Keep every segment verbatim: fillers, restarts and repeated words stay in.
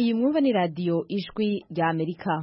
Iyi mwumva ni radio Ijwi rya Amerika.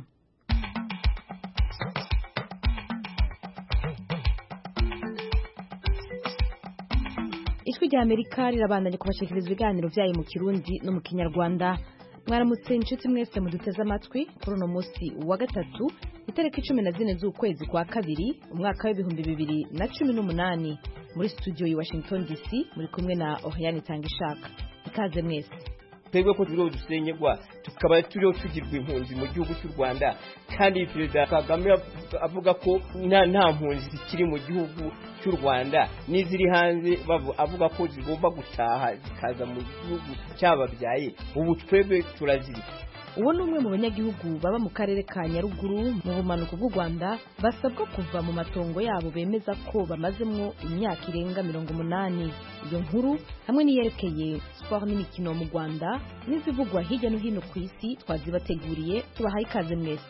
Ijwi rya Amerika rirabandanya kubashikiriza ibiganiro vyayo mu Kirundi no mu Kinyarwanda. Mwaramutse inshuti mwese muduteze amatwi kuri uno munsi wa gatatu itariki cumi na zine z'ukwezi kwa kabiri umwaka w'ibihumbi bibiri na cumi n'umunani muri studio ya Washington D C muri kumwe na Oriane Tangishaka. Ikaze mwese. Twebwe ko turiho dusenyegwa tukaba turiho tugirwa impunzi mu gihugu cy'u Rwanda kandi Perezida Kagame avuga ko nta nta mpunzi zikiri mu gihugu cy'u Rwanda n'iziri hanze avuga ko zigomba gutaha zikaza mu gihugu cyababyaye. Ubu twebwe turaziri. Uwo ni umwe mu banyagihugu baba mu karere ka Nyaruguru mu bumanuko bw'u Rwanda basabwa kuva mu matongo yabo bemeza ko bamazemwo imyaka irenga mirongo umunani. Iyo nkuru hamwe niyerekeye sport n'imikino mu Rwanda n'izivugwa hirya no hino ku isi twazibateguriye tubahaye ikaze mwese.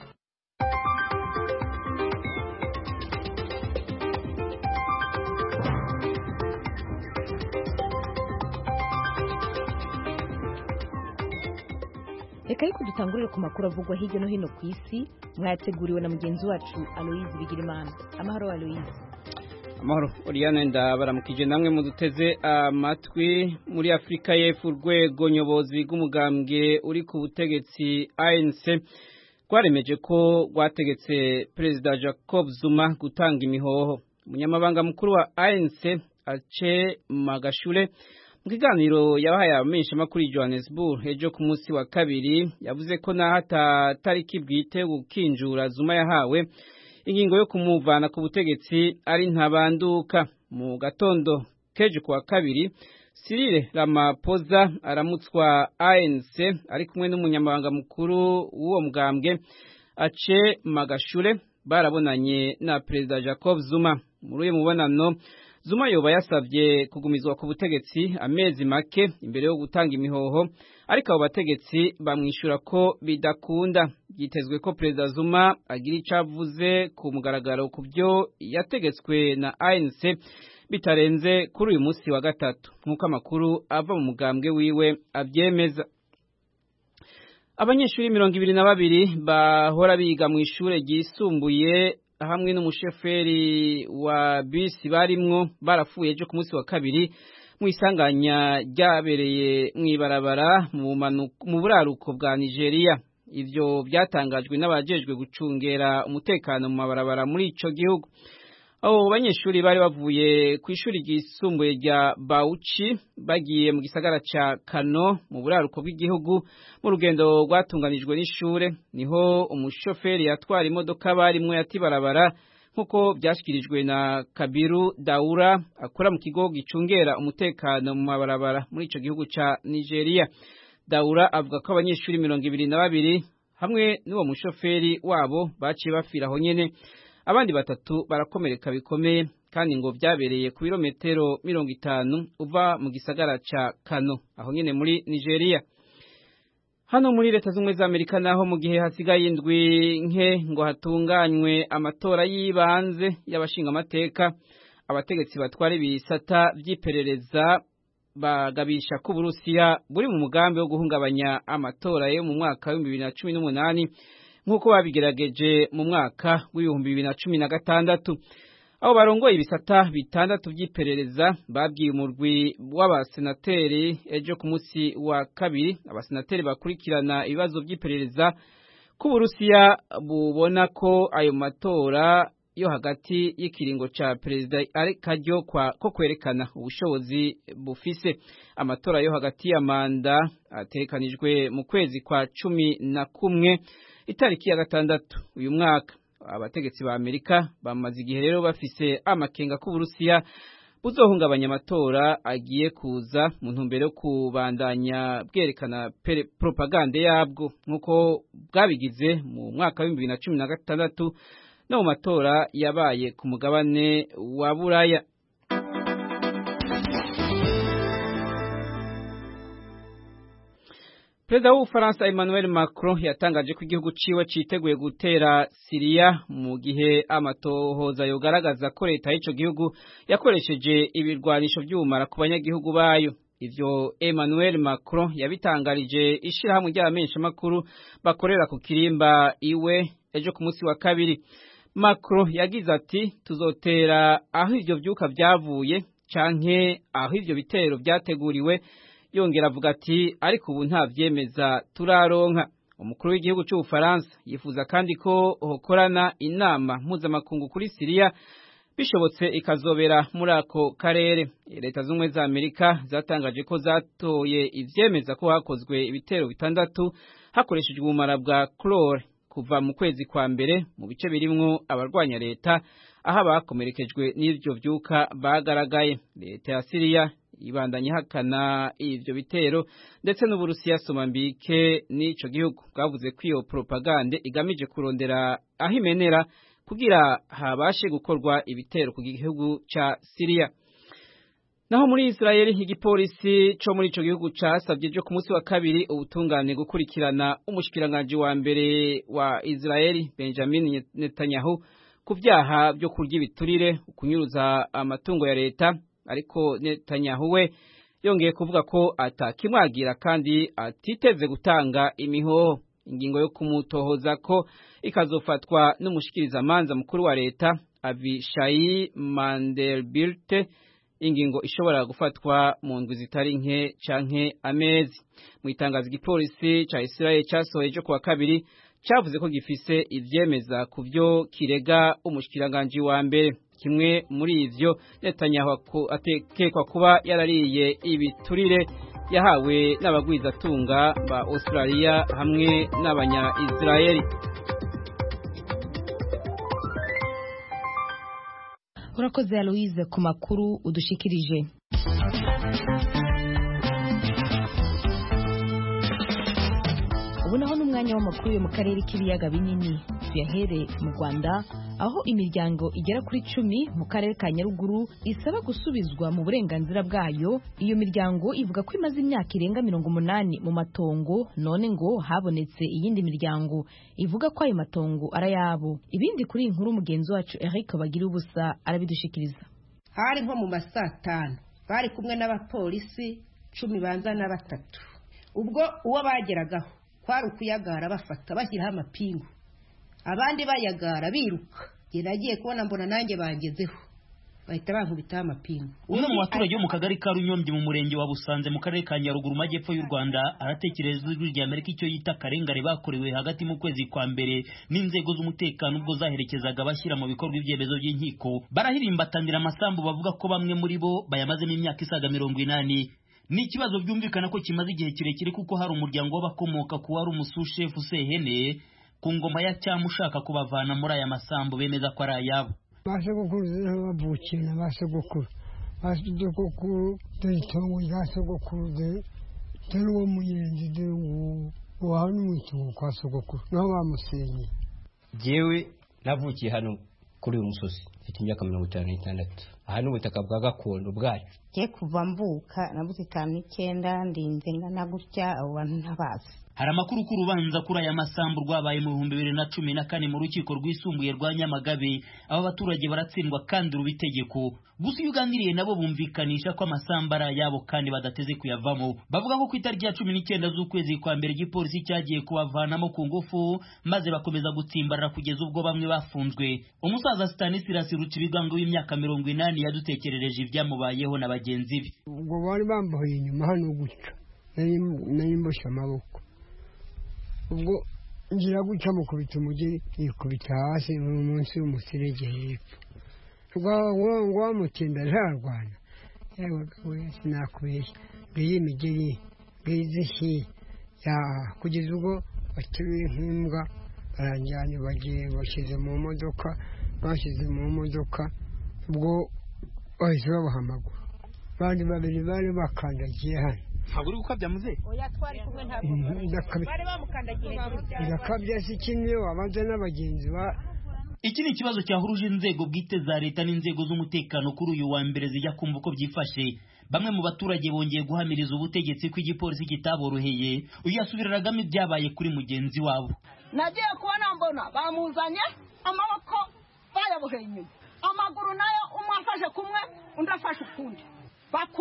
Reka yuko dutangurire ku makuru avugwa hirya no hino ku isi mwayateguriwe na mugenzi wacu Aloise Bigirimana. Amahoro Aloise. Amahoro Oriane ndabaramukije namwe muduteze amatwi. Muri Afrika y'Epfo urwego nyobozi rw'umugambwe uri ku butegetsi A N C rwaremeje ko rwategetse Perezida Jacob Zuma gutanga imihoho. Umunyamabanga mukuru wa A N C Ace Magashure mu kiganiro yabahaye abamenyesha makuru i Johannesburg ejo ku munsi wa kabiri yavuze ko na hata tariki bwite gukinjura Zuma yahawe ingingo yo kumuvana ku butegetsi ari ntabanduka. Mu gatondo keje kwa kabiri Cyril Ramaphosa aramutswa A N C ari kumwe n'umunyamabanga mukuru w'uwo mugambwe Ace Magashure barabonanye na Perezida Jacob Zuma. Muri uyu mubonano Zuma yoba yasavye kugumizwa ku butegetsi amezi make imbere yo gutanga imihoho, ariko abo bategetsi bamwishura ko bidakunda. Byitezwe ko Perezida Zuma agira icavuze ku mugaragaro ku byo yategetswe na A N C bitarenze kuri uyu munsi wa gatatu nk'uko amakuru ava mu mugambwe wiwe avyemeza. Abanyeshuri mirongo ibiri na babiri bahora biga mu ishure ryisumbuye hamwe n'umusheferi wa bisi barimwo barapfuye ejo ku munsi wa kabiri mu isanganya ryabereye mw'ibarabara mu buraruko bwa Nigeria. Ivyo byatangajwe n'abajejwe gucungera umutekano mu mabarabara muri ico gihugu. Abo banyeshuri bari bavuye ku ishuri ryisumbuye rya Bauchi bagiye mu gisagara ca Kano mu buraruko bw'igihugu mu rugendo rwatunganijwe n'ishure. Niho umushoferi yatwara imodoka barimwo yatibarabara nkuko byashikirijwe na Kabiru Daura akora mu kigo gicungera umutekano mu mabarabara muri ico gihugu ca Nigeria. Daura avuga ko abanyeshuri mirongo ibiri na babiri hamwe n'uwo mushoferi wabo baciye bafira aho nyene, abandi batatu barakomereka bikomeye kandi ngo byabereye ku birometero mirongo itanu uva mu gisagara ca Kano aho nyene muri Nigeria. Hano muri Leta z'Ubumwe za Amerika naho mu gihe hasigaye indwi nke ngo hatunganywe amatora y'ibanze y'abashinga amateka, abategetsi batwara ibisata vy'iperereza bagabisha ko Burusiya buri mu mugambi wo guhungabanya amatora yo mu mwaka wa bibiri na cumi n'umunani nk'uko babigerageje mu mwaka w'ibihumbi bibiri na cumi na gatandatu. Abo barongoye ibisata bitandatu vy'iperereza babwiye umurwi w'abasenateri ejo ku munsi wa kabiri, abasenateri bakurikirana ibibazo vy'iperereza ko Burusiya bubona ko ayo matora yo hagati y'ikiringo ca perezida ari karyo ko kwerekana ubushobozi bufise. Amatora yo hagati ya manda atekanijwe mu kwezi kwa cumi na kumwe itariki ya gatandatu uyu mwaka. Abategetsi ba Amerika bamaze igihe rero bafise amakenga ko Burusiya buzohungabanya amatora agiye kuza mu ntumbero yo kubandanya bwerekana propaganda yabwo nk'uko bwabigize mu mwaka wa bibiri na cumi na gatandatu no mu matora yabaye ku mugabane wa Buraya. Perezida w'Ubufaransa Emmanuel Macron yatangaje ko igihugu ciwe citeguye gutera Syria mu gihe amatohoza yogaragaza ko leta y'ico gihugu yakoresheje ibirwanisho by'ubumara ku banyagihugu bayo. ivyo Emmanuel Macron yabitangarije ishirahamwe ry'abamenyeshamakuru bakorera ku kirimba iwe ejo ku munsi wa kabiri. Macron yagize ati tuzotera aho ivyo vyuka vyavuye canke aho ivyo bitero vyateguriwe, yongera avuga ati ariko ubu nta vyemeza turaronka. Umukuru w'igihugu cy'Ubufaransa yifuza kandi ko hokorana inama mpuzamakungu kuri Syria bishobotse ikazobera muri ako karere. Leta z'ubumwe za Amerika zatangaje ko zatoye ivyemeza ko hakozwe ibitero bitandatu hakoreshejwe ubumara bwa chlore kuva mu kwezi kwa mbere mu bice birimwo abarwanya leta, aho abakomerekejwe n'ivyo vyuka bagaragaye. Leta ya Syria ibandanya hakana ivyo bitero, ndetse n'Uburusiya Somambike n'ico gihugu bwavuze ko iyo propagande igamije kurondera aho imenera kugira habashe gukorwa ibitero ku gihugu ca Syria. Naho muri Israel igipolisi co muri ico gihugu casavye jo ku munsi wa kabiri ubutungane gukurikirana umushikiranganje wa mbere wa Israel Benjamin Netanyahu ku vyaha byo kurya ibiturire, kunyuruza amatungo ya leta, ariko Netanyahu we yongeye kuvuga ko atakimwagira kandi atiteze gutanga imihoho. Ingingo yo kumutohoza ko ikazofatwa n'umushikirizamanza mukuru wa leta Avishai Mandelblit, ingingo ishobora gufatwa mu ndwi zitari nke canke amezi. Mu itangazo igipolisi ca Israel casohoye ejo kuwa kabiri cavuze ko gifise ivyemeza ku vyo kirega umushikiranganje wa mbere. Kimwe muri ivyo Netanyahu atekekwa kuba yarariye ibiturire yahawe n'abagwizatunga ba Australia hamwe n'abanya Israeli. Urakoze Aloise ku makuru udushikirije. Ubu naho n'umwanya w'amakuru yo mu karere k'ibiyaga binini tuyahere mu Rwanda, aho imiryango igera kuri cumi mu karere ka Nyaruguru isaba gusubizwa mu burenganzira bwayo. Iyo miryango ivuga ko imaze imyaka irenga mirongo umunani mu matongo, none ngo habonetse iyindi miryango ivuga ko ayo matongo arayabo. Ibindi kuri inkuru mugenzi wacu Eric Bagira ubusa arabidushikiriza. Hari nko mu masatanu bari kumwe n'abapolisi cumi banza na batatu. Ubwo uwo bageragaho kwari ukuyagara bafata bashyiraho amapingu, abandi bayagara biruka. Geragiye kubona mbona nanjye bangezeho bahita bankubitaho amapingu. Umwe mu baturage bo mu kagari ka Runyombye mu murenge wa Busanze mu karere ka Nyaruguru majyepfo y'u Rwanda aratekereza ijwi rya Amerika icyo yita karengane bakorewe hagati mu kwezi kwa mbere n'inzego z'umutekano ubwo zaherekezaga bashyira mu bikorwa ibyemezo by'inkiko. Barahirimbatanira amasambu bavuga ko bamwe muri bo bayamazemo imyaka isaga mirongo inani. Ni ikibazo byumvikana ko kimaze igihe kirekire kuko hari umuryango w'abakomoka ku wari umusushefu Sehene ku ngoma ya Cyama ushaka kubavana muri aya masambu bemeza ko ari ayabo. Base gukuru bavukiye na base gukuru base gukuru itongo rya sogokuru dore uwo muyenzi dore uwo hano mu kwa sogokuru naho bamusenye. Jewe navukiye hano kuri uyu musozi mfite imyaka mirongo itanu n'itandatu. Aha ni ubutaka bwa gakondo bwacu. Je kuva mvuka nabuze itanu n'icyenda ndinze ngana gutya abo bantu ntabazi. Hari amakuru ku rubanza kuri aya masambu rwabaye mu bihumbi bibiri na cumi na kane mu rukiko rwisumbuye rwa Nyamagabe. Aba baturage baratsindwa kandi rubitegeko. Gusa iyo uganiriye nabo bumvikanisha ko amasambu ari ayabo kandi badateze kuyavamo. Bavuga ko ku itariki ya cumi n'icyenda z'ukwezi kwa mbere igipolisi cyagiye kubavanamo ku ngufu maze bakomeza gutsimbarara kugeza ubwo bamwe bafunzwe. Umusaza Stanislas Rucibigango w'imyaka mirongo inani yadutekerereje ibyamubayeho na bagenzi be. Ubwo bari bambaye inyuma hano gutya nari mbosha amaboko. Ubwo ngira gutya mukubita umugeri yikubita hasi mu munsi w'umuserege hepfo. Rwa ngwa mutenda ntarwana. Yewe we sinakubeshya. Ngiye imigeri ngizishi ya kugeza ubwo bateruye nk'imbwa baranjyanye bagiye bashyize mu modoka bashyize mu modoka. Ubwo bahise babahamagura. Bandi babiri bari bakandagiye hano. Haburi gukabya muze? Oya twari kumwe ntabwo. Bari bamukandagiye. Ndakabya si kimwe wabanze n'abagenzi ba. Iki ni ikibazo cyahuruje inzego bwite za leta n'inzego z'umutekano kuri uyu wa mbere zijya kumva uko byifashe. Bamwe mu baturage bongeye guhamiriza ubutegetsi ko igipolisi kitaboroheye, uyasubiraragamo ibyabaye kuri mugenzi wabo. Nagiye kubona mbona bamuzanye amaboko bayaboheye inyuma, amaguru nayo umwe afashe kumwe undi afashe ukundi.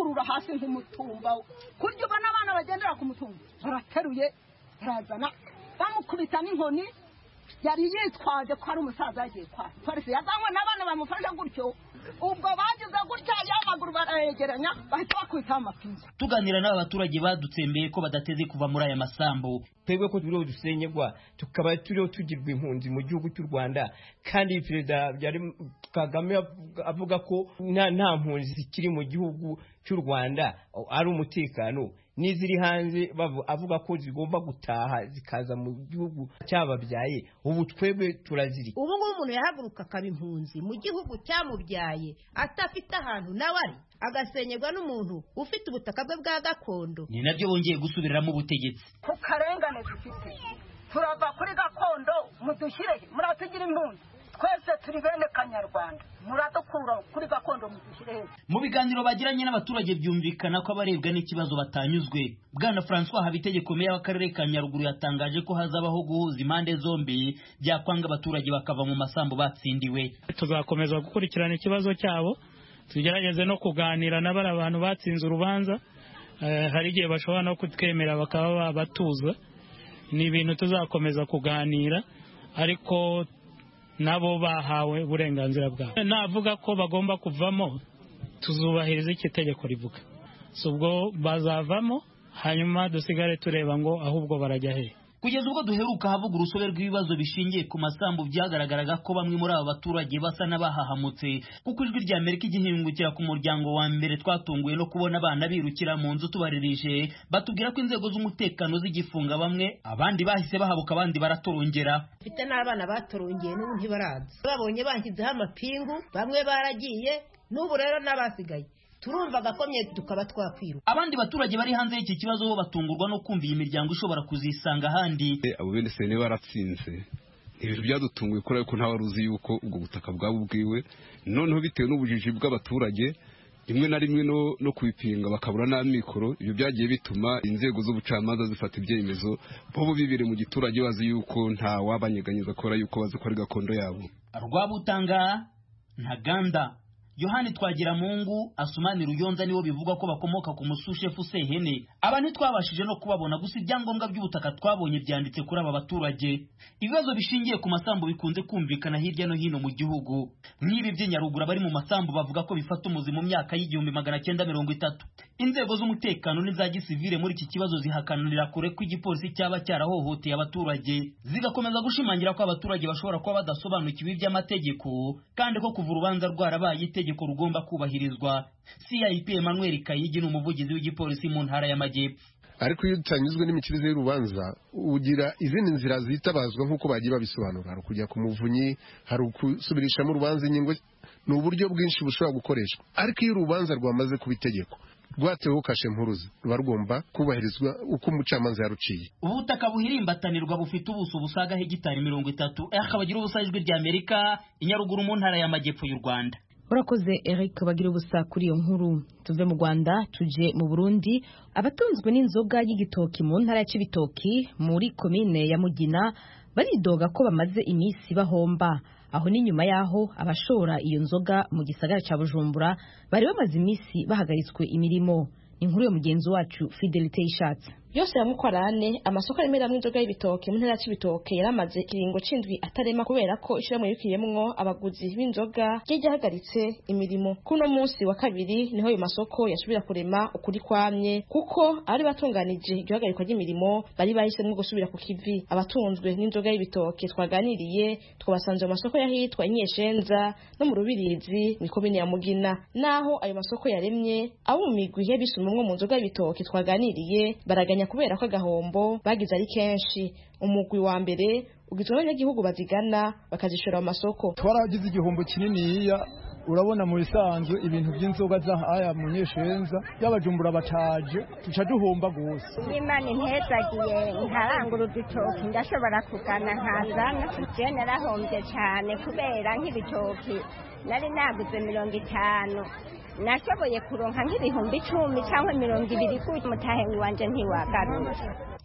baramukurura hasi nk'umutumba kurya ubona abana bagendera ku mutumba barateruye barazana bamukubita n'inkoni yari yitwaje ko ari umusaza yagiye kwa polisi yazanywe n'abana bamufasha gutyo ubwo bagize gutya y'amaguru barayegeranya bahita bakubita amapingu. Tuganira n'aba baturage badutsembeye ko badateze kuva muri aya masambu. Twebwe ko turiho dusenyegwa tukaba turiho tugirwa impunzi mu gihugu cy'u Rwanda kandi Perezida Kagame avuga ko nta nta mpunzi zikiri mu gihugu cy'u Rwanda ari umutekano n'iziri hanze avuga ko zigomba gutaha zikaza mu gihugu cyababyaye. Ubu twebwe turaziri ubu ngubu umuntu yahaguruka akaba impunzi mu gihugu cyamubyaye atafite ahantu nawe ari agasenyerwa n'umuntu ufite ubutaka bwe bwa gakondo. Ni nabyo bongeye gusubiramo ubutegetsi ku karengane dufite turava kuri gakondo mudushyire muratugira impunzi twese turi bene Kanyarwanda muradukura kuri gakondo mudushyire heza. Mu biganiro bagiranye n'abaturage byumvikana ko abarebwa n'ikibazo batanyuzwe. Bwana François Habitegeko meya w'akarere ka Nyaruguru yatangaje ko hazabaho guhuza impande zombi byakwanga abaturage bakava mu masambu batsindiwe. Tuzakomeza gukurikirana ikibazo cyabo tugerageze no kuganira n'abari abantu batsinze urubanza. Uh, hari igihe bashobora no kutwemera bakaba batuza. Ni ibintu tuzakomeza kuganira ariko nabo bahawe uburenganzira bwabo. Navuga ko bagomba kuvamo tuzubahiriza iki tegeko rivuga. Subwo bazavamo hanyuma dusigare tureba ngo ahubwo barajya he. Kugeza ubwo duheruka havuga urusobe rw'ibibazo bishingiye ku masambu byagaragaraga ko bamwe muri aba baturage basa n'abahahamutse kuko ijwi rya Amerika igihingukira ku muryango wa mbere twatunguye no kubona abana birukira mu nzu tubaririje batubwira ko inzego z'umutekano zigifunga bamwe abandi bahise bahabuka abandi baratorongera. Mfite n'abana batorongeye n'ubu ntibaraza babonye banshyizeho amapingu bamwe baragiye n'ubu rero n'abasigaye turumva gakomye tukaba twakwiruka. Abandi baturage bari hanze y'iki kibazo bo batungurwa no kumva iyi miryango ishobora kuzisanga handi. Abo bene sene baratsinze ibintu byadutunguye kuri ko ntawe ruzi yuko ubwo butaka bwabo bwiwe noneho bitewe n'ubujiji bw'abaturage rimwe na rimwe no, no kubipinga bakabura n'amikoro. Ibyo byagiye bituma inzego z'ubucamanza zifata ibyemezo bo bibire mu giturage bazi yuko nta wabanyeganyeza kora yuko bazi ko ari gakondo yabo. Rwabutanga Ntaganda Yohani Twagiramungu Asumani Ruyonza nibo bivuga ko bakomoka ku musushefu Sehene. Aba ntitwabashije no kubabona gusa ibyangombwa by'ubutaka twabonye byanditse kuri aba baturage. Ibibazo bishingiye ku masambu bikunze kumvikana hirya no hino mu gihugu. Nk'ibi by'Inyaruguru bari mu masambu bavuga ko bifata umuzi mu myaka y'igihumbi magana cyenda mirongo itatu. Inzego z'umutekano n'iza gisivile muri iki kibazo zihakanira kure ko igipolisi cyaba cyarahohoteye abaturage. Zigakomeza gushimangira ko abaturage bashobora kuba badasobanukiwe iby'amategeko kandi ko kuva urubanza rwarabaye itegeko rugomba kubahirizwa. C I P Emmanuel Kayigi n'umuvugizi w'igipolisi mu ntara y'Amajyepfo. Ariko iyo utanyuzwe n'imikirize y'urubanza ugira izindi nzira zitabazwa nk'uko bagiye babisobanura. Hari kujya ku muvunyi, hari gusubirishamo urubanza ingingo, ni uburyo bwinshi bushobora gukoreshwa. Ariko iyo urubanza rwamaze kuba itegeko rwateweho kashe mpuruza ruba rugomba kubahirizwa uko umucamanza yaruciye. Ubutaka buhirimbatanirwa bufite ubuso busaga hegitari mirongo itatu akabagira ubusa ijwi rya Amerika Inyaruguru mu ntara y'Amajyepfo y'u Rwanda. Urakoze Eric bagira ubusa kuri iyo nkuru. Tuve mu Rwanda tuje mu Burundi. Abatunzwe n'inzoga y'igitoki mu ntara ya Cibitoki muri komine ya Mugina baridoga ko bamaze imisi bahomba. Aho ni nyuma yaho abashora iyo nzoga mu gisagara ca Bujumbura bari bamaze imisi bahagaritswe imirimo. Inkuru yo mugenzi wacu Fidelite Ishatse. Yose ya mukwarane amasoko yemeramwe inzoga y'ibitoke mu ntara y'Ibitoke yaramaze kiringo cindwi atarema kubera ko ishyiramo yukiyemwo abaguzi b'inzoga ryahagaritse imirimo. Kuno munsi wa kabiri niho ayo masoko yasubira kurema ukuri kwamye kuko ari batunganije iryo hagarikwa ry'imirimo bari bahisemwe gusubira ku kivi. Abatunzwe n'inzoga y'ibitoke twaganiriye twabasanze mu masoko yahitwa Inyeshenza no mu Rubirizi mu komine ya Mugina. Naho ayo masoko yaremye abo mu migwi y'abisumumwe mu nzoga y'ibitoke twaganiriye baraganya kubera ko agahombo bagize ari kenshi. Umugwi wa mbere ugizwe n'abanyagihugu bazigana bakazishora mu masoko. Twaragize igihombo kinini iya urabona mu bisanzwe ibintu by'inzoga za aya mu Nyeshenza y'abajumbura bataje tuca duhomba gose. Imana intezagiye ntarangura uditoki ndashobora kugana nkazana je narahombye cyane kubera nk'ibitoki nari naguze mirongo itanu nashoboye kuronka nk'ibihumbi icumi cyangwa mirongo ibiri ku mutahe wanje ntiwagaruka.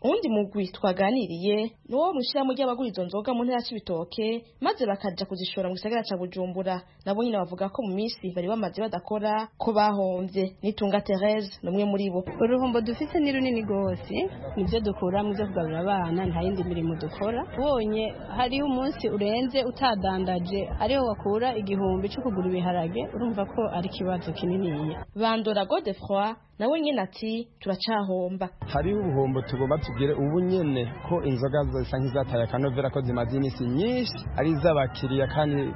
uwundi mugwi twaganiriye nuwo mwishirahamwe ry'abagura izo nzoga mu ntara y'Ibitoke maze bakaja kuzishora mu gisagara ca Bujumbura. Nabo nyine bavuga ko mu misi bari bamaze badakora ko bahomvye. Nitunga Therese numwe muri bo. Uruhombo dufite ni runini gose, nivyo dukura mu byo kugaburira abana, nta yindi mirimo dukora. Wonye hari umunsi urenze utadandaje ariho wakura igihumbi cyo kugura ibiharage, urumva ko ari kibazo kinini. Bandora Godefroy nawe nyene ati turacahomba. Hari ubuhombo tugomba tugire ubu nyene ko inzoga zisa nk'izataye akanovera ko zimaze imisi nyinshi ari iz'abakiriya kandi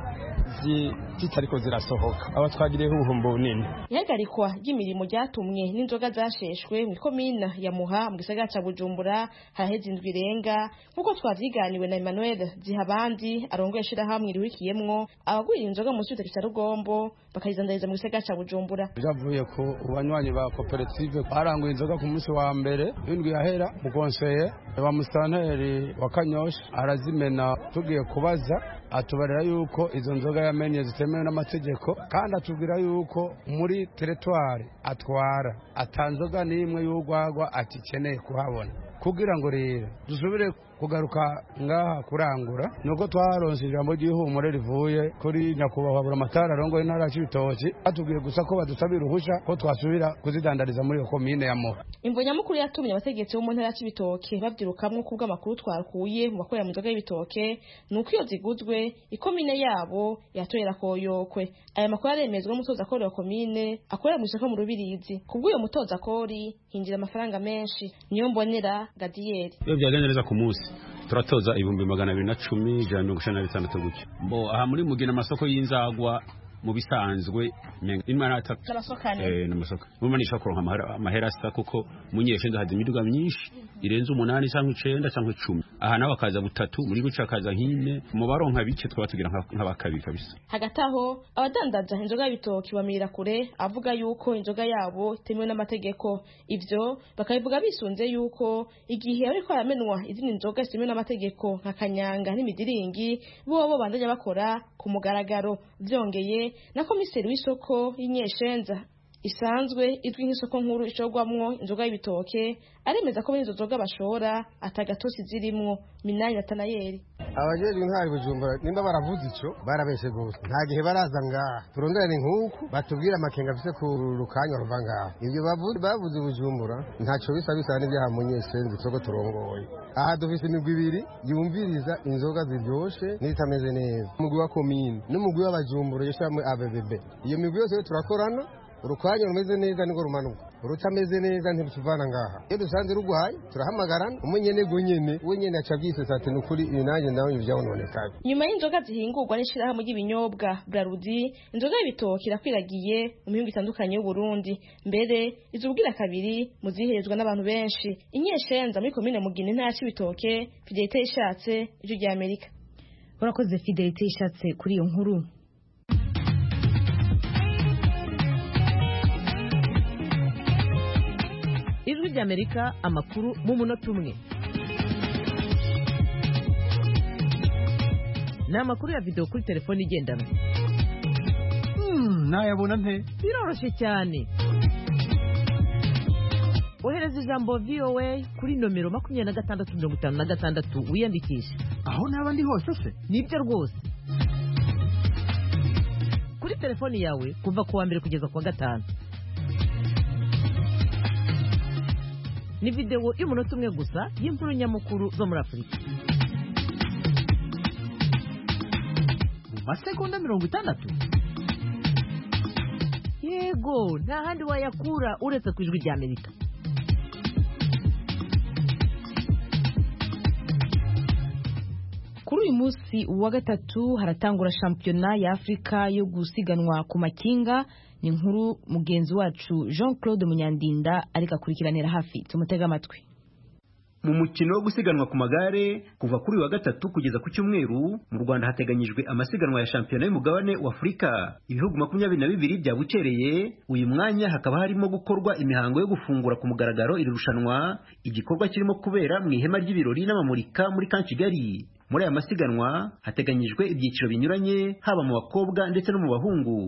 zitariko zirasohoka, aba twagiriyeho ubuhombo bunini. Ihagarikwa ry'imirimo ryatumwe n'inzoga zasheshwe mu komine ya Muha mu gisagara ca Bujumbura haheze indwi irenga, nk'uko twavyiganiwe na Emmanuel Zihabandi arongoye ishirahamwe rihurikiyemwo abagurira inzoga mu Sud ya Rugombo bakayizandariza mu gisagara ca Bujumbura. Byavuye ko ubanywanyi ba koperative baranguye inzoga ku munsi wa mbere indwi yahera mu konseye wa musanteri wa Kanyosha arazimena, tugiye kubaza atubarira yuko izo nzoga yamenye zitemewe n'amategeko, kandi atubwira yuko muri territoire atwara atanzoga n'imwe y'urwagwa atikeneye kuhabona. Kugira ngo rero dusubire kugaruka ngaha kurangura nuko twaronse ijambo ry'ihumure rivuye kuri nyakubahwa Buramatari arongoye intara y'Ibitoki, atubwiye gusa ko badusabira uruhusha ko twasubira kuzidandariza muri iyo komine ya Muha. Imvo nyamukuru yatumye abategetsi bo mu ntara y'Ibitoke babyirukamwo kubwo amakuru twakuye mu bakorera mu nzoga y'ibitoke nuko iyo ziguzwe ikomine yabo yatorera koyokwe. Aya makuru aremezwa n'umutoza kori wa komine akorera mu isoko mu Rubirizi. Kubw'uyo mutoza kori hinjira amafaranga menshi. Niyo mbonera Gadiel. Iyo byagenze neza ku munsi turatoza ibihumbi magana abiri na cumi ijana mirongo icenda na bitandatu gutyo. Mbo aha muri mugina amasoko y'inzagwa mu bisanzwe imana atatu eh namasoko muma nishakoro nka amahera asa kuko munyeshe ndahaza imiduga myinshi irenze umunani cyangwa icenda cyangwa icumi. Aha nawe akaza butatu muri guca akaza nkine mu baronka bice twatugira nk'abakabi kabisa. Hagati aho abadandaza inzoga y'ibitoki bamira kure avuga yuko inzoga yabo itemewe n'amategeko, ivyo bakabivuga bisunze yuko igihe ariko aramenwa izindi nzoga zitemewe n'amategeko nka kanyanga n'imidiringi bo bandanya bakora ku mugaragaro. Vyongeye na komiseri w'isoko y'inyeshenza isanzwe izwi nk'isoko nkuru icogwamwo inzoga y'ibitoke aremeza ko b'izo nzoga bashora atagatosi zirimwo. Minani Natanayeli: abajejwe intwari Bujumbura nimba baravuze ico barabeshe gose, nta gihe baraza ngaha turonderane nk'uku batubwira amakenga afise ku rukanya ruva ngaha. Ivyo bavuze bavuze Bujumbura ntaco bisa bisa n'ibyaha munyeshenza isoko turongoye. Aha dufise imigwi ibiri yumviriza inzoga ziryoshe n'itameze neza, umugwi wa komine n'umugwi w'abajumbura yeshamwe A B B B. Iyo migwi yose turakorana, urukanya rumeze neza niko rumanuka, urutameze neza ntibituvana ngaha. Iyo dusanze rugwaye turahamagarana umunyene gonyene wenyene acabwise sate nukuri inanje ndaho ivyabononekaye. Nyuma y'inzoga zihingurwa n'ishirahamwe ry'ibinyobwa Brarudi, inzoga y'ibitoki irakwiragiye mu mihingo itandukanye y'u Burundi, mbere izubwira kabiri muziherezwa n'abantu benshi. Inyeshenza muri komine Mugina intara y'Ibitoke, Fidelite Ishatse, Ijwi rya Amerika. Urakoze Fidelite Ishatse kuri iyo nkuru. Ijwi rya Amerika, amakuru mu munota umwe. Ni amakuru ya video kuri telefone igendanwa. Hmm, nayabona nte? Biroroshye cyane. Ohereza ijambo V O A kuri nomero makumyabiri na gatandatu mirongo itanu na gatandatu wiyandikisha. Aho naba ndi hose se? Nibyo rwose. Kuri telefone yawe kuva ku wa mbere kugeza ku wa gatanu. Ni video y'umunota umwe gusa y'inkuru nyamukuru zo muri Afurika. Mu masegonda mirongo itandatu. Yego, nta handi wayakura uretse ku Ijwi rya Amerika. Kuri uyu munsi wa gatatu haratangura shampiyona ya Afrika yo gusiganwa ku makinga. Ni inkuru mugenzi wacu Jean Claude Munyandinda ariko akurikiranira hafi, tumutega amatwi. Mu mukino wo gusiganwa ku magare kuva kuri wa gatatu kugeza ku cyumweru mu Rwanda hateganyijwe amasiganwa ya shampiyona y'umugabane wa Afrika. Ibihugu makumyabiri na bibiri byabukereye uyu mwanya, hakaba harimo gukorwa imihango yo gufungura ku mugaragaro iri rushanwa, igikorwa kirimo kubera mu ihema ry'ibirori n'amamurika muri Camp Kigali. Muri aya masiganwa hateganyijwe ibyiciro binyuranye haba mu bakobwa ndetse no mu bahungu.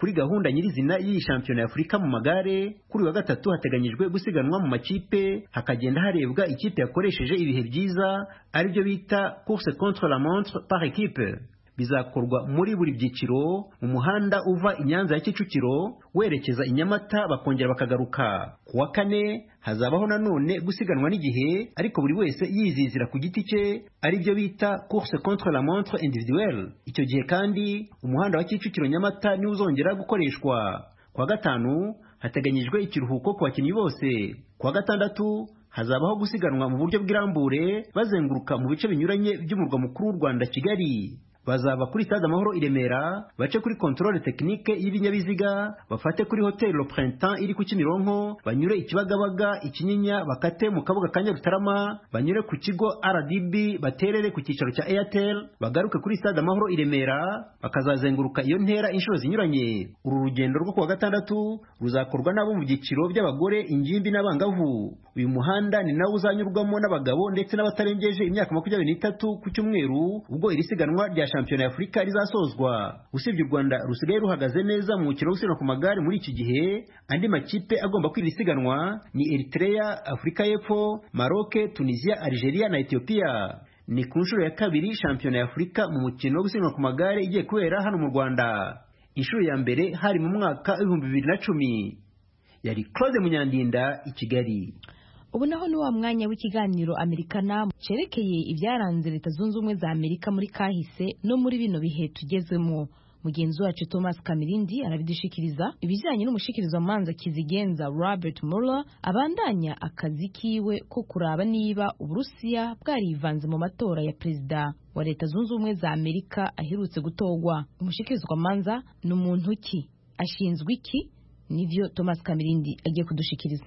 Kuri gahunda nyirizina y'iyi shampiyona ya Afurika mu magare kuri wa gatatu hateganyijwe gusiganwa mu makipe, hakagenda harebwa ikipe yakoresheje ibihe byiza aribyo bita course contre la montre par équipe. Bizakorwa muri buri byiciro mu muhanda uva i Nyanza ya Kicukiro werekeza i Nyamata bakongera bakagaruka. Ku wa kane hazabaho nanone gusiganwa n'igihe ariko buri wese yizizira ku giti cye aribyo bita course contre la montre individuelle. Icyo gihe kandi umuhanda wa Kicukiro Nyamata ni uzongera gukoreshwa. Ku wa gatanu hateganyijwe ikiruhuko ku bakinnyi bose. Ku wa gatandatu hazabaho gusiganwa mu buryo bw'irambure bazenguruka mu bice binyuranye by'umurwa mukuru w'u Rwanda Kigali. Bazava kuri Stade Amahoro i Remera, bace kuri controle technique y'ibinyabiziga, bafate kuri Hotel Le Printemps iri ku Kimironko, banyure ikibagabaga ikinyinya, bakate mu kabuga ka Nyarutarama, banyure ku kigo R D B, baterere ku cyicaro cya Airtel, bagaruke kuri Stade Amahoro i Remera, bakazazenguruka iyo ntera inshuro zinyuranye. Uru rugendo rwo kuwa gatandatu ruzakorwa nabo mu byiciro by'abagore, ingimbi n'abangavu. Uyu muhanda ni nawo uzanyurwamo n'abagabo ndetse n'abatarengeje imyaka makumyabiri n'itatu ku cyumweru ubwo iri siganwa rya shampiyona ya Afurika rizasozwa. Usibye u Rwanda rusigaye ruhagaze neza mu mukino wo gusiganwa ku magare muri iki gihe, andi makipe agomba kwirisiganwa ni Eritrea, Afurika y'Epfo, Maroc, Tunisia, Algeria na Ethiopia. Ni ku nshuro ya kabiri shampiyona ya Afurika mu mukino wo gusiganwa ku magare igiye kubera hano mu Rwanda. Inshuro ya mbere hari mu mwaka w'ibihumbi bibiri na cumi. Yari Claude Munyandinda i Kigali. Ubu naho ni wa mwanya w'ikiganiro Amerikana cerekeye ibyaranze Leta Zunze Ubumwe za Amerika muri kahise no muri bino bihe tugezemo. Mugenzi wacu Thomas Kamirindi arabidushikiriza ibijyanye n'umushikirizo manza kizigenza Robert Mueller abandanya akazi kiwe ko kuraba niba Uburusiya bwarivanze mu matora ya perezida wa Leta Zunze Ubumwe za Amerika aherutse gutogwa. Umushikirizwa manza ni umuntu ki, ashinzwe iki? Nivyo Thomas Kamirindi agiye kudushikiriza.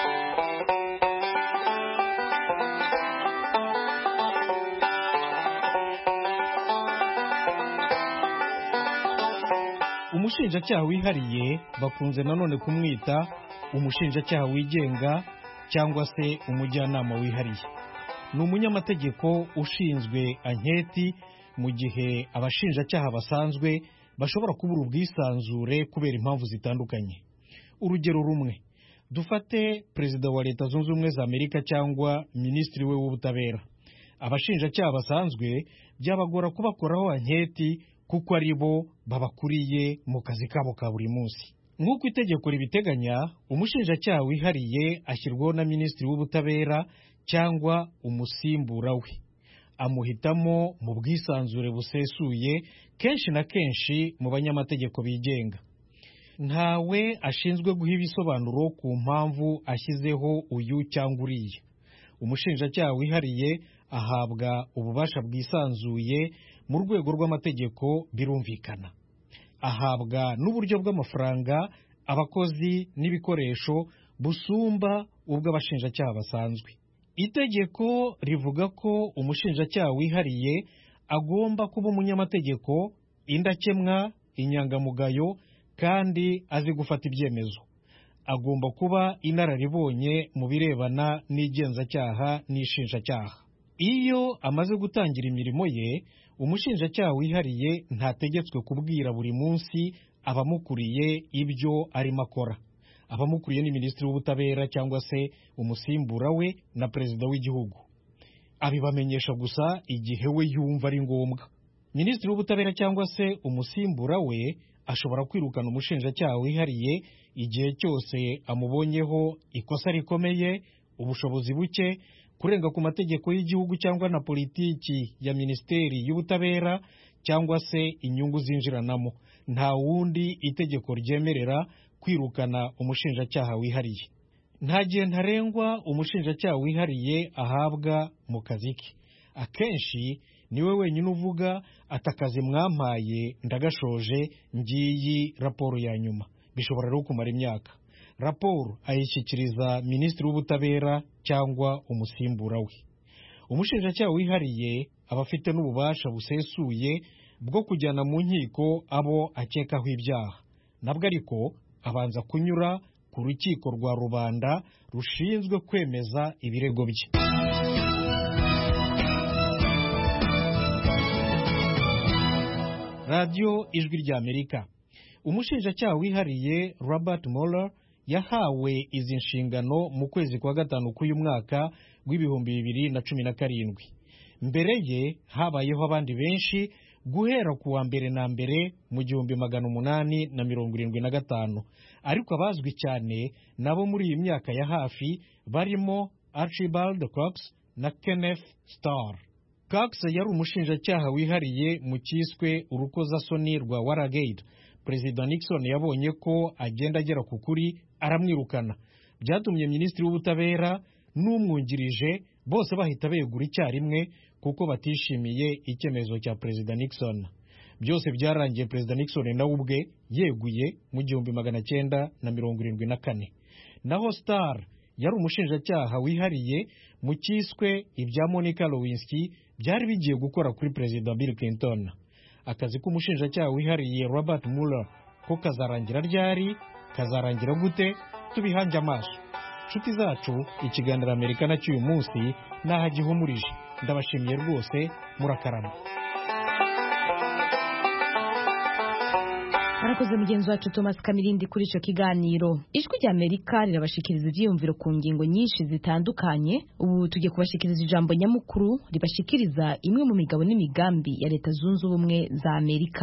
Umushinjacyaha wihariye bakunze nanone kumwita umushinjacyaha wigenga cyangwa se umujyanama wihariye. Ni umunyamategeko ushinzwe anketi mu gihe abashinjacyaha basanzwe bashobora kubura ubwisanzure kubera impamvu zitandukanye. Urugero rumwe, dufate perezida wa Leta Zunze Ubumwe za Amerika cyangwa minisitiri we w'ubutabera. Abashinjacyaha basanzwe byabagora kubakoraho anketi kuko ari bo babakuriye mu kazi kabo ka buri munsi. Nk'uko itegeko ribiteganya, umushinjacyaha wihariye ashyirwaho na minisitiri w'ubutabera cyangwa umusimbura we. Amuhitamo mu bwisanzure busesuye kenshi na kenshi mu banyamategeko bigenga. Ntawe ashinzwe guha ibisobanuro ku mpamvu ashyizeho uyu cyangwa uriya. Umushinjacyaha wihariye ahabwa ububasha bwisanzuye mu rwego rw'amategeko birumvikana. Ahabwa n'uburyo bw'amafaranga, abakozi n'ibikoresho busumba ubw'abashinjacyaha basanzwe. Itegeko rivuga ko umushinjacyaha wihariye agomba kuba umunyamategeko, indakemwa, inyangamugayo kandi azi gufata ibyemezo. Agomba kuba inararibonye mu birebana n'igenzacyaha n'ishinjacyaha. Iyo amaze gutangira imirimo ye, umushinjacyaha wihariye ntategetswe kubwira buri munsi abamukuriye ibyo arimo akora. Abamukuriye ni minisitiri w'ubutabera cyangwa se umusimbura we na perezida w'igihugu. Abibamenyesha gusa igihe we yumva ari ngombwa. Minisitiri w'ubutabera cyangwa se umusimbura we ashobora kwirukana umushinjacyaha wihariye igihe cyose amubonyeho ikosa rikomeye, ubushobozi buke, kurenga ku mategeko y'igihugu cyangwa na politiki ya minisiteri y'ubutabera cyangwa se inyungu zinjiranamo. Nta wundi itegeko ryemerera kwirukana umushinjacyaha wihariye. Nta gihe ntarengwa umushinjacyaha wihariye ahabwa mu kazi ke. Akenshi niwe wenyine uvuga ati akazi mwampaye ndagashoje, ngiyi raporo ya nyuma. Bishobora rero kumara imyaka. Raporo ayishyikiriza minisitiri w'ubutabera cyangwa umusimbura we. Umushinjacyaha wihariye aba afite n'ububasha busesuye bwo kujyana mu nkiko abo akekaho ibyaha. Nabwo ariko abanza kunyura ku rukiko rwa rubanda rushinzwe kwemeza ibirego bye. Radio Ijwi ry'Amerika. umushinjacyaha wihariye Robert Mueller yahawe izi nshingano mu kwezi kwa gatanu k'uyu mwaka w'ibihumbi bibiri na cumi na karindwi. Mbere ye habayeho abandi benshi guhera ku wa mbere na mbere mu gihumbi magana umunani na mirongo irindwi na gatanu, ariko abazwi cyane nabo muri iyi myaka ya hafi barimo Archibald Cox na Kenneth Starr. Cox yari umushinjacyaha wihariye mu cyiswe urukozasoni rwa Watergate. Perezida Nixon yabonye ko agenda agera ku kuri aramwirukana, byatumye minisitiri w'ubutabera n'umwungirije bose bahita begura icyarimwe kuko batishimiye icyemezo cya Perezida Nixon. Byose byarangiye Perezida Nixon nawe ubwe yeguye mu gihumbi magana cyenda na mirongo irindwi na kane. Naho Starr yari umushinjacyaha wihariye mu cyiswe ibya Monica Lewinsky byari bigiye gukora kuri Perezida Bill Clinton. Akazi k'umushinjacyaha wihariye Robert Mueller ko kazarangira ryari, kazarangira gute, tubihanje amaso. Nshuti zacu, ikiganiro Amerikana cy'uyu munsi naho gihumurije. Ndabashimiye rwose, murakarama. Arakoze mugenzi wacu Thomas Kamirindi kuri ico kiganiro. Ijwi rya Amerika rirabashikiriza ivyiyumviro ku ngingo nyinshi zitandukanye. Ubu tugiye kubashikiriza ijambo nyamukuru ribashikiriza imwe mu migabo n'imigambi ya Leta Zunze Ubumwe za Amerika.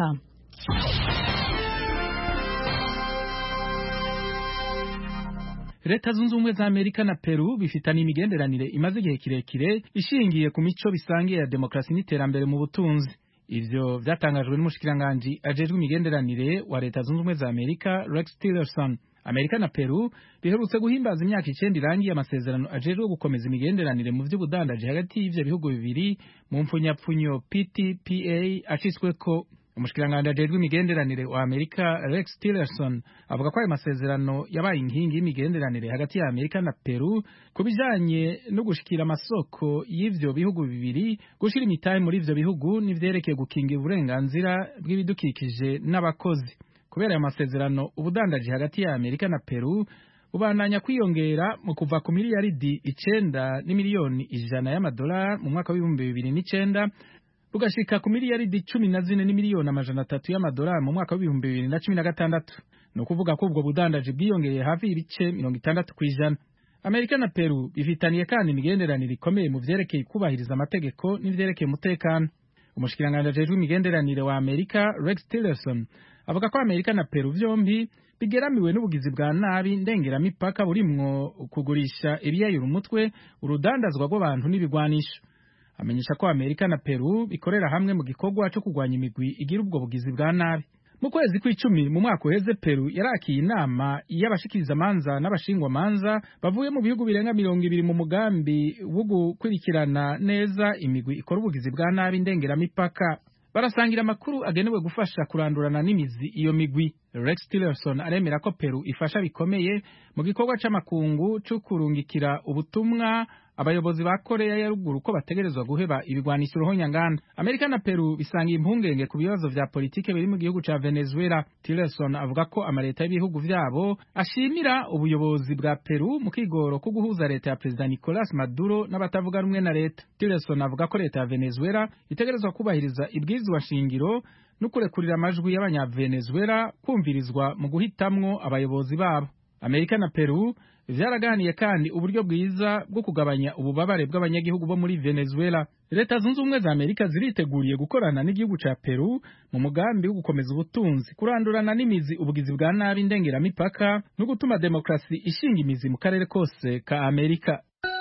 Leta Zunze Ubumwe za Amerika na Peru bifitanye imigenderanire imaze igihe kirekire ishingiye ku mico bisangiye ya demokrasi n'iterambere mu butunzi. Ivyo vyatangajwe n'umushikiranganji ajejwe imigenderanire wa Leta Zunze Ubumwe za Amerika Rex Tillerson. Amerika na Peru biherutse guhimbaza imyaka icenda irangiye amasezerano ajejwe gukomeza imigenderanire mu vy'ubudandaji hagati y'ivyo bihugu bibiri mu mpfunyapfunyo P T P A acisweko. Umushikiranganji ajejwe imigenderanire wa Amerika Rex Tillerson avuga ko ayo masezerano yabaye inkingi y'imigenderanire hagati ya Amerika na Peru kubijanye no gushikira amasoko y'ivyo bihugu bibiri, gushira imitahe muri ivyo bihugu n'ivyerekeye gukingira uburenganzira bw'ibidukikije n'abakozi. Kubera ayo masezerano ubudandaji hagati ya Amerika na Peru ubandanya kwiyongera mu kuva ku miliyaridi icenda n'imiliyoni ijana y'amadolari mu mwaka w'ibihumbi bibiri n'icenda ugashika ku miliyaridi cumi na zine n'imiliyoni amajana atatu y'amadolari mu mwaka w'ibihumbi bibiri na cumi na gatandatu. Ni ukuvuga ko ubwo budandaji bwiyongereye hafi ibice mirongo itandatu kw'ijana. Amerika na Peru bifitaniye kandi imigenderanire ikomeye mu vyerekeye kubahiriza amategeko n'ivyerekeye umutekano. Umushikiranganji ajejwe imigenderanire wa Amerika Rex Tillerson avuga ko Amerika na Peru vyombi bigeramiwe n'ubugizi bwa nabi ndengeramipaka burimwo kugurisha ibiyayura umutwe, urudandazwa rw'abantu n'ibigwanisho. Amenyesha ko Amerika na Peru bikorera hamwe mu gikorwa cyo kurwanya imigwi igira ubwo bugizi bwa nabi. Mu kwezi kw'icumi mu mwaka uheze Peru yarakiye inama y'abashikiriza manza n'abashingwa manza bavuye mu bihugu birenga mirongo ibiri mu mugambi wo gukurikirana neza imigwi ikora ubugizi bwa nabi ndengeramipaka. Barasangira amakuru agenewe gufasha kurandurana n'imizi iyo migwi. Rex Tillerson aremera ko Peru ifasha bikomeye mu gikorwa c'amakungu cyo kurungikira ubutumwa abayobozi ba Korea ya ruguru ko bategerezwa guheba ibigwanisho ruhonyanganda. Amerika na Peru bisanga impungenge ku bibazo vya politike biri mu gihugu ca Venezuela. Tillerson avuga ko amaleta y'ibihugu vyabo ashimira ubuyobozi bwa Peru mu kigoro ko guhuza leta ya President Nicolas Maduro n'abatavuga rumwe na leta. Tillerson avuga ko leta ya Venezuela itegerezwa kubahiriza ibwirizwa shingiro no kurekurira amajwi y'abanyavenezuela kumvirizwa mu guhitamwo abayobozi babo. Amerika na Peru vyaraganiye kandi uburyo bwiza bwo kugabanya ububabare bw'abanyagihugu bo muri Venezuela. Leta Zunze Ubumwe za Amerika ziriteguriye gukorana n'igihugu ca Peru mu mugambi wo gukomeza ubutunzi, kurandurana n'imizi ubugizi bwa nabi ndengeramipaka no gutuma demokrasi ishinga imizi mu karere kose ka Amerika.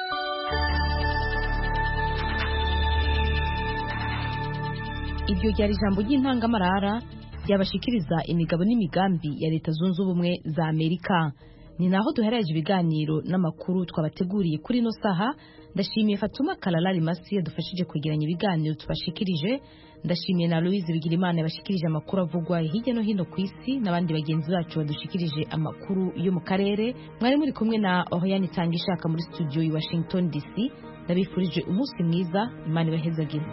Iryo ryari ijambo ry'intangamarara ryabashikiriza imigabo n'imigambi ya Leta Zunze Ubumwe za Amerika. Ni naho duhereje ibiganiro n'amakuru twabateguriye kuri no saha. Ndashimiye Fatuma Kalalari Masi yadufashije kwegeranya ibiganiro tubashikirije. Ndashimiye na Louise Bigirimana yabashikirije amakuru avugwa hirya no hino ku isi n'abandi bagenzi bacu badushikirije amakuru yo mu karere. Mwari muri kumwe na Oriane Tangishaka muri studio i Washington D C. Ndabifurije umunsi mwiza, Imana ibahezagire.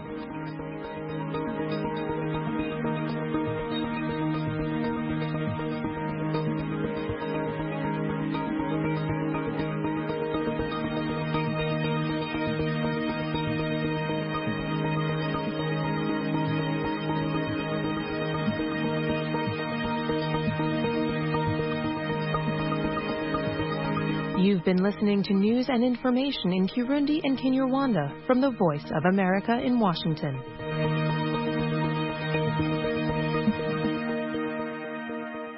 Thank you. You've been listening to news and information in Kirundi and Kinyarwanda from the Voice of America in Washington.